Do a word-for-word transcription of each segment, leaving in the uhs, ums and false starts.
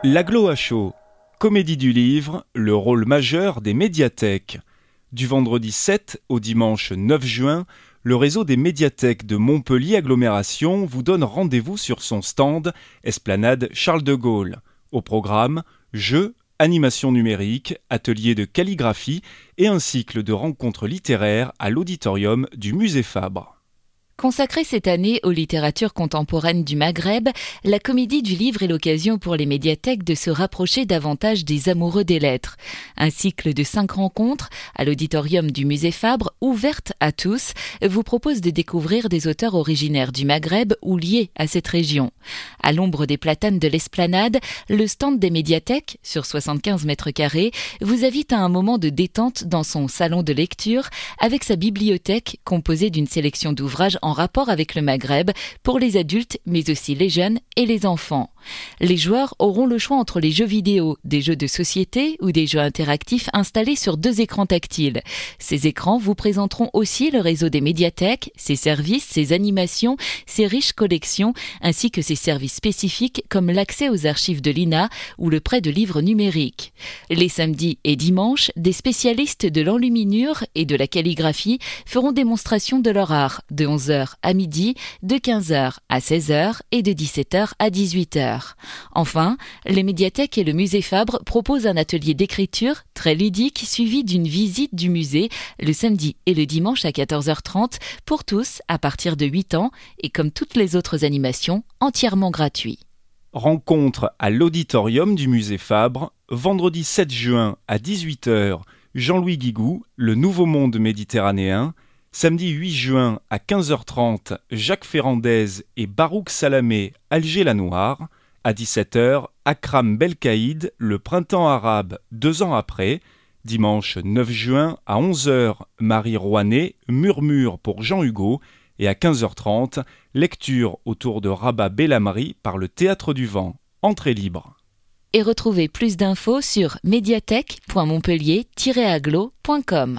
L'Agglo à chaud, comédie du livre, le rôle majeur des médiathèques. Du vendredi sept au dimanche neuf juin, le réseau des médiathèques de Montpellier Agglomération vous donne rendez-vous sur son stand Esplanade Charles de Gaulle. Au programme, jeux, animation numérique, ateliers de calligraphie et un cycle de rencontres littéraires à l'auditorium du Musée Fabre. Consacrée cette année aux littératures contemporaines du Maghreb, la comédie du livre est l'occasion pour les médiathèques de se rapprocher davantage des amoureux des lettres. Un cycle de cinq rencontres à l'auditorium du Musée Fabre, ouverte à tous, vous propose de découvrir des auteurs originaires du Maghreb ou liés à cette région. À l'ombre des platanes de l'Esplanade, le stand des médiathèques, sur soixante-quinze mètres carrés, vous invite à un moment de détente dans son salon de lecture avec sa bibliothèque composée d'une sélection d'ouvrages en rapport avec le Maghreb pour les adultes mais aussi les jeunes et les enfants. Les joueurs auront le choix entre les jeux vidéo, des jeux de société ou des jeux interactifs installés sur deux écrans tactiles. Ces écrans vous présenteront aussi le réseau des médiathèques, ses services, ses animations, ses riches collections ainsi que ses services spécifiques comme l'accès aux archives de l'I N A ou le prêt de livres numériques. Les samedis et dimanches, des spécialistes de l'enluminure et de la calligraphie feront démonstration de leur art de onze heures à midi, de quinze heures à seize heures et de dix-sept heures à dix-huit heures. Enfin, les médiathèques et le musée Fabre proposent un atelier d'écriture très ludique suivi d'une visite du musée le samedi et le dimanche à quatorze heures trente pour tous à partir de huit ans et comme toutes les autres animations, entièrement gratuit. Rencontre à l'auditorium du musée Fabre, vendredi sept juin à dix-huit heures, Jean-Louis Guigou, Le Nouveau Monde méditerranéen. Samedi huit juin à quinze heures trente, Jacques Ferrandez et Barouk Salamé, Alger-la-Noire. À dix-sept heures, Akram Belkaïd, Le Printemps arabe, deux ans après. Dimanche neuf juin à onze heures, Marie Rouanet, Murmure pour Jean Hugo. Et à quinze heures trente, lecture autour de Rabat Bellamri par le Théâtre du Vent. Entrée libre. Et retrouvez plus d'infos sur médiathèque point montpellier tiret agglo point com.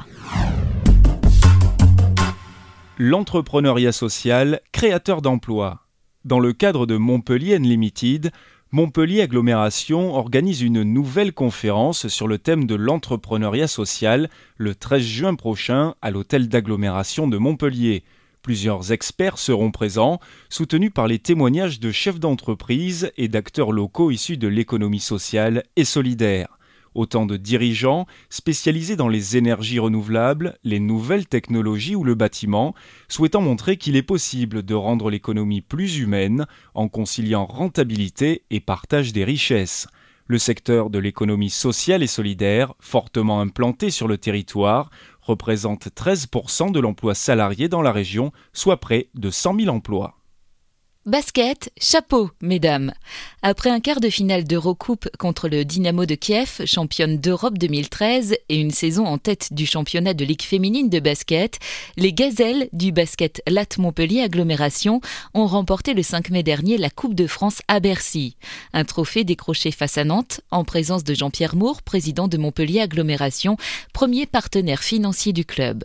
L'entrepreneuriat social, créateur d'emplois. Dans le cadre de Montpellier Unlimited, Montpellier Agglomération organise une nouvelle conférence sur le thème de l'entrepreneuriat social le treize juin prochain à l'hôtel d'agglomération de Montpellier. Plusieurs experts seront présents, soutenus par les témoignages de chefs d'entreprise et d'acteurs locaux issus de l'économie sociale et solidaire. Autant de dirigeants spécialisés dans les énergies renouvelables, les nouvelles technologies ou le bâtiment, souhaitant montrer qu'il est possible de rendre l'économie plus humaine en conciliant rentabilité et partage des richesses. Le secteur de l'économie sociale et solidaire, fortement implanté sur le territoire, représente treize pour cent de l'emploi salarié dans la région, soit près de cent mille emplois. Basket, chapeau, mesdames. Après un quart de finale d'Eurocoupe contre le Dynamo de Kiev, championne d'Europe deux mille treize, et une saison en tête du championnat de Ligue féminine de basket, les gazelles du basket Latte Montpellier Agglomération ont remporté le cinq mai dernier la Coupe de France à Bercy. Un trophée décroché face à Nantes, en présence de Jean-Pierre Moore, président de Montpellier Agglomération, premier partenaire financier du club.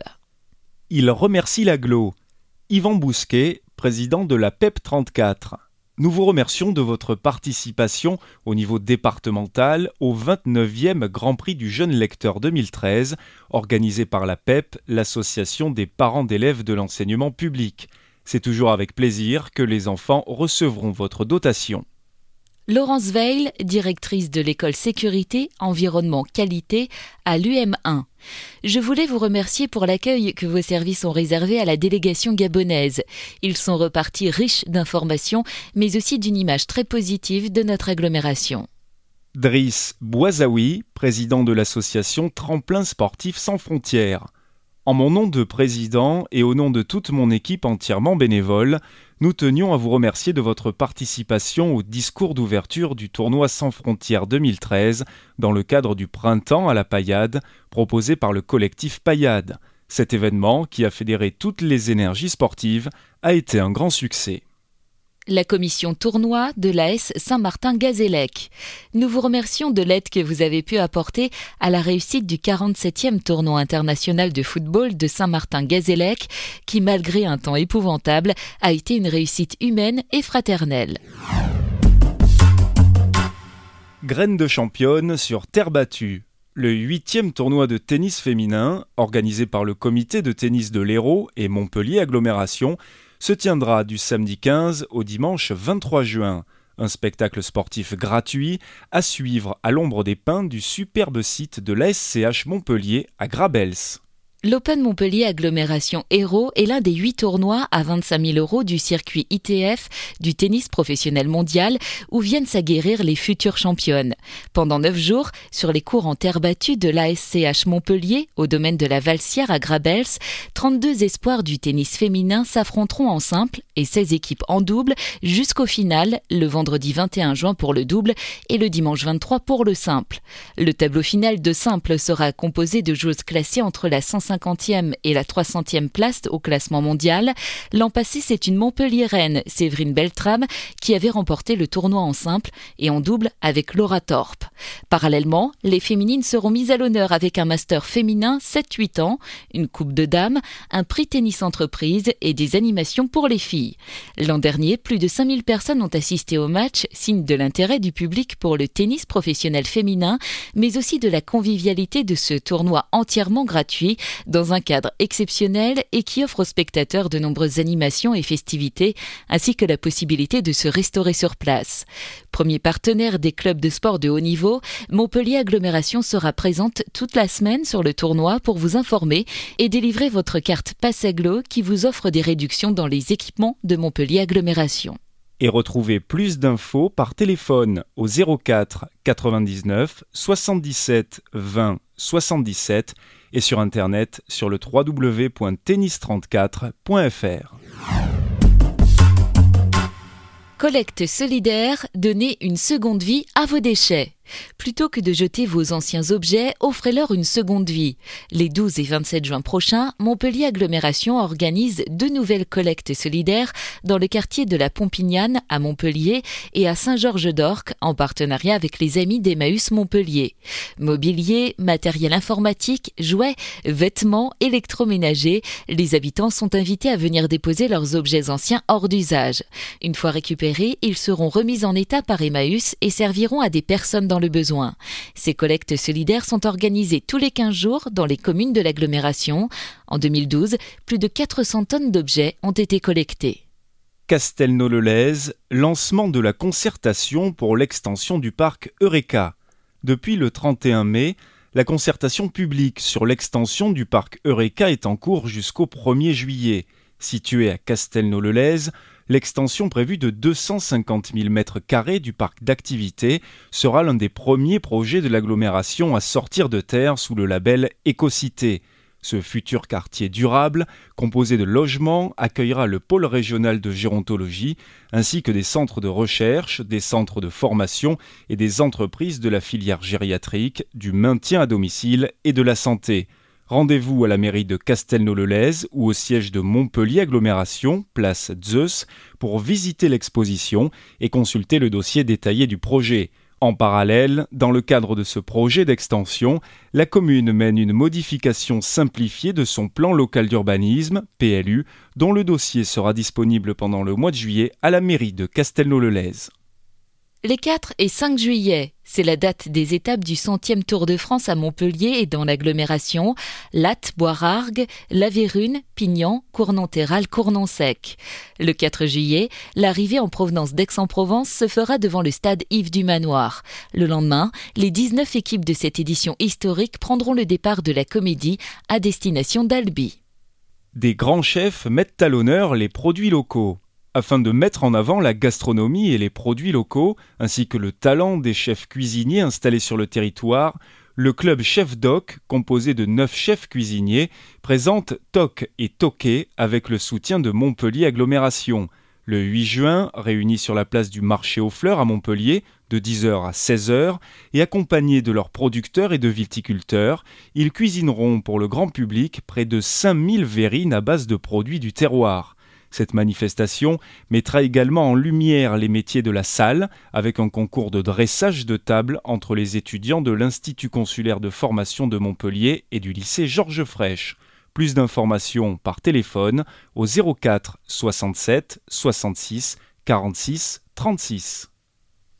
Il remercie l'Agglo. Yvan Bousquet, président de la P E P trente-quatre. Nous vous remercions de votre participation au niveau départemental au vingt-neuvième Grand Prix du Jeune Lecteur deux mille treize, organisé par la P E P, l'association des parents d'élèves de l'enseignement public. C'est toujours avec plaisir que les enfants recevront votre dotation. Laurence Veil, directrice de l'école Sécurité, Environnement, Qualité à l'U M un. Je voulais vous remercier pour l'accueil que vos services ont réservé à la délégation gabonaise. Ils sont repartis riches d'informations, mais aussi d'une image très positive de notre agglomération. Driss Bouazaoui, président de l'association Tremplin Sportif Sans Frontières. En mon nom de président et au nom de toute mon équipe entièrement bénévole, nous tenions à vous remercier de votre participation au discours d'ouverture du tournoi Sans Frontières deux mille treize dans le cadre du Printemps à la Paillade proposé par le collectif Paillade. Cet événement, qui a fédéré toutes les énergies sportives, a été un grand succès. La commission tournoi de l'A S Saint-Martin-Gazélec. Nous vous remercions de l'aide que vous avez pu apporter à la réussite du quarante-septième tournoi international de football de Saint-Martin-Gazélec, qui, malgré un temps épouvantable, a été une réussite humaine et fraternelle. Graines de championne sur terre battue. Le huitième tournoi de tennis féminin, organisé par le comité de tennis de l'Hérault et Montpellier Agglomération, se tiendra du samedi quinze au dimanche vingt-trois juin. Un spectacle sportif gratuit à suivre à l'ombre des pins du superbe site de l'A S C H Montpellier à Grabels. L'Open Montpellier Agglomération Hérault est l'un des huit tournois à vingt-cinq mille euros du circuit I T F du tennis professionnel mondial où viennent s'aguerrir les futures championnes. Pendant neuf jours, sur les cours en terre battue de l'A S C H Montpellier, au domaine de la Valsière à Grabels, trente-deux espoirs du tennis féminin s'affronteront en simple et seize équipes en double jusqu'au final, le vendredi vingt et un juin pour le double et le dimanche vingt-trois pour le simple. Le tableau final de simple sera composé de joueuses classées entre la cent cinquantième et la trois centième place au classement mondial. L'an passé, c'est une Montpelliéraine, Séverine Beltrame, qui avait remporté le tournoi en simple et en double avec Laura Thorpe. Parallèlement, les féminines seront mises à l'honneur avec un master féminin sept huit ans, une coupe de dames, un prix tennis entreprise et des animations pour les filles. L'an dernier, plus de cinq mille personnes ont assisté au match, signe de l'intérêt du public pour le tennis professionnel féminin, mais aussi de la convivialité de ce tournoi entièrement gratuit, dans un cadre exceptionnel et qui offre aux spectateurs de nombreuses animations et festivités, ainsi que la possibilité de se restaurer sur place. Premier partenaire des clubs de sport de haut niveau, Montpellier Agglomération sera présente toute la semaine sur le tournoi pour vous informer et délivrer votre carte Passaglo qui vous offre des réductions dans les équipements de Montpellier Agglomération. Et retrouvez plus d'infos par téléphone au zéro quatre quatre-vingt-dix-neuf soixante-dix-sept vingt soixante-dix-sept et sur internet sur le w w w point tennis trente-quatre point f r. Collecte solidaire, donnez une seconde vie à vos déchets. Plutôt que de jeter vos anciens objets, offrez-leur une seconde vie. Les douze et vingt-sept juin prochains, Montpellier Agglomération organise deux nouvelles collectes solidaires dans le quartier de la Pompignane à Montpellier et à Saint-Georges-d'Orques en partenariat avec les amis d'Emmaüs Montpellier. Mobilier, matériel informatique, jouets, vêtements, électroménagers, les habitants sont invités à venir déposer leurs objets anciens hors d'usage. Une fois récupérés, ils seront remis en état par Emmaüs et serviront à des personnes dans le besoin. Ces collectes solidaires sont organisées tous les quinze jours dans les communes de l'agglomération. En deux mille douze, plus de quatre cents tonnes d'objets ont été collectés. Castelnau-le-Lez, lancement de la concertation pour l'extension du parc Eureka. Depuis le trente et un mai, la concertation publique sur l'extension du parc Eureka est en cours jusqu'au premier juillet. Situé à Castelnau-le-Lez, l'extension prévue de deux cent cinquante mille mètres carrés du parc d'activités sera l'un des premiers projets de l'agglomération à sortir de terre sous le label Écocité. Ce futur quartier durable, composé de logements, accueillera le pôle régional de gérontologie, ainsi que des centres de recherche, des centres de formation et des entreprises de la filière gériatrique, du maintien à domicile et de la santé. Rendez-vous à la mairie de Castelnau-le-Lez ou au siège de Montpellier Agglomération, place Zeus, pour visiter l'exposition et consulter le dossier détaillé du projet. En parallèle, dans le cadre de ce projet d'extension, la commune mène une modification simplifiée de son plan local d'urbanisme, P L U, dont le dossier sera disponible pendant le mois de juillet à la mairie de Castelnau-le-Lez. Les quatre et cinq juillet, c'est la date des étapes du centième Tour de France à Montpellier et dans l'agglomération, Latte, Boirargues, La Vérune, Pignan, Cournonterral, Cournon-Sec. Le quatre juillet, l'arrivée en provenance d'Aix-en-Provence se fera devant le stade Yves du Manoir. Le lendemain, les dix-neuf équipes de cette édition historique prendront le départ de la Comédie à destination d'Albi. Des grands chefs mettent à l'honneur les produits locaux. Afin de mettre en avant la gastronomie et les produits locaux, ainsi que le talent des chefs cuisiniers installés sur le territoire, le club Chef Doc, composé de neuf chefs cuisiniers, présente Toc et Toqué avec le soutien de Montpellier Agglomération. Le huit juin, réunis sur la place du marché aux fleurs à Montpellier, de dix heures à seize heures, et accompagnés de leurs producteurs et de viticulteurs, ils cuisineront pour le grand public près de cinq mille verrines à base de produits du terroir. Cette manifestation mettra également en lumière les métiers de la salle, avec un concours de dressage de table entre les étudiants de l'Institut consulaire de formation de Montpellier et du lycée Georges Frêche. Plus d'informations par téléphone au zéro quatre soixante-sept soixante-six quarante-six trente-six.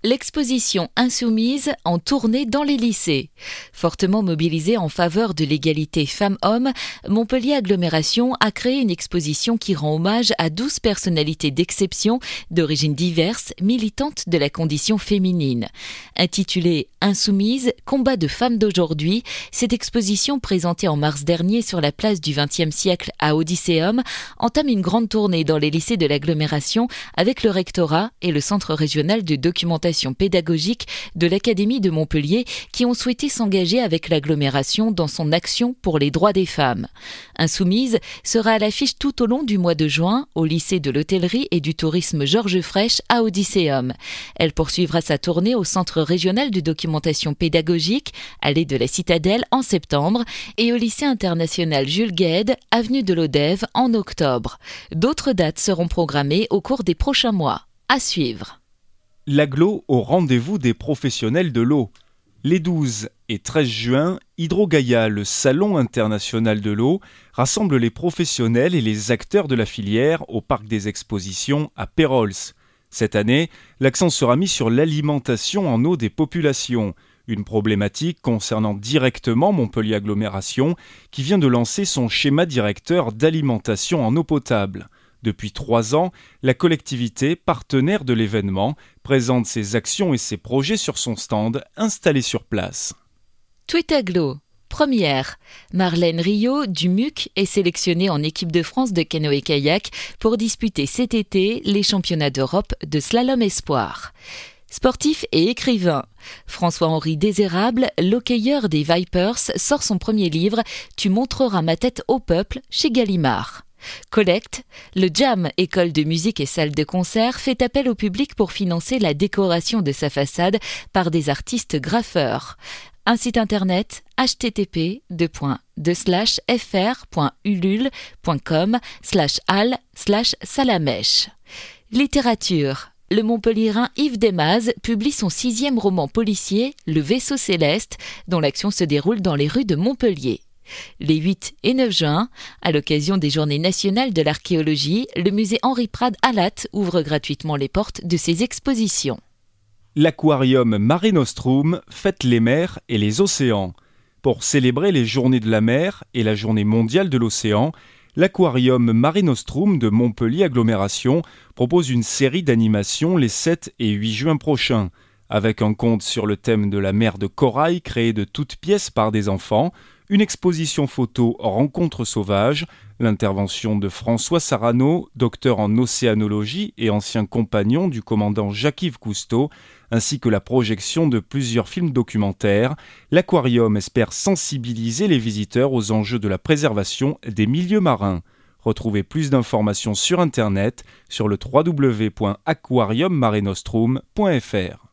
L'exposition Insoumise en tournée dans les lycées. Fortement mobilisée en faveur de l'égalité femmes-hommes, Montpellier Agglomération a créé une exposition qui rend hommage à douze personnalités d'exception, d'origines diverses, militantes de la condition féminine. Intitulée Insoumise, combat de femmes d'aujourd'hui, cette exposition présentée en mars dernier sur la place du vingtième siècle à Odysseum entame une grande tournée dans les lycées de l'agglomération avec le rectorat et le centre régional de documentation pédagogique de l'Académie de Montpellier qui ont souhaité s'engager avec l'agglomération dans son action pour les droits des femmes. Insoumise sera à l'affiche tout au long du mois de juin au lycée de l'hôtellerie et du tourisme Georges Frêche à Odysseum. Elle poursuivra sa tournée au centre régional de documentation pédagogique, allée de la Citadelle en septembre, et au lycée international Jules Guesde, avenue de l'Odève en octobre. D'autres dates seront programmées au cours des prochains mois. À suivre. L'agglo au rendez-vous des professionnels de l'eau. Les douze et treize juin, Hydrogaia, le Salon international de l'eau, rassemble les professionnels et les acteurs de la filière au Parc des Expositions à Pérols. Cette année, l'accent sera mis sur l'alimentation en eau des populations, une problématique concernant directement Montpellier Agglomération qui vient de lancer son schéma directeur d'alimentation en eau potable. Depuis trois ans, la collectivité, partenaire de l'événement, présente ses actions et ses projets sur son stand installé sur place. Tweetaglo. Première, Marlène Riot du M U C est sélectionnée en équipe de France de canoë-kayak pour disputer cet été les championnats d'Europe de slalom espoir. Sportif et écrivain, François-Henri Désérable, l'hockeyeur des Vipers, sort son premier livre « Tu montreras ma tête au peuple » chez Gallimard. Collecte, le Jam, école de musique et salle de concert, fait appel au public pour financer la décoration de sa façade par des artistes graffeurs. Un site internet h t t p deux points deux slash f r point ulule point com slash al slash salamèche. Littérature. Le Montpelliérain Yves Desmazes publie son sixième roman policier, Le Vaisseau Céleste, dont l'action se déroule dans les rues de Montpellier. Les huit et neuf juin, à l'occasion des Journées nationales de l'archéologie, le musée Henri Prade à Latte ouvre gratuitement les portes de ses expositions. L'aquarium Mare Nostrum fête les mers et les océans. Pour célébrer les Journées de la mer et la Journée mondiale de l'océan, l'aquarium Mare Nostrum de Montpellier Agglomération propose une série d'animations les sept et huit juin prochains, avec un conte sur le thème de la mer de corail créé de toutes pièces par des enfants, une exposition photo Rencontres sauvages, l'intervention de François Sarano, docteur en océanologie et ancien compagnon du commandant Jacques-Yves Cousteau, ainsi que la projection de plusieurs films documentaires. L'aquarium espère sensibiliser les visiteurs aux enjeux de la préservation des milieux marins. Retrouvez plus d'informations sur Internet sur le w w w point aquarium mare nostrum point f r.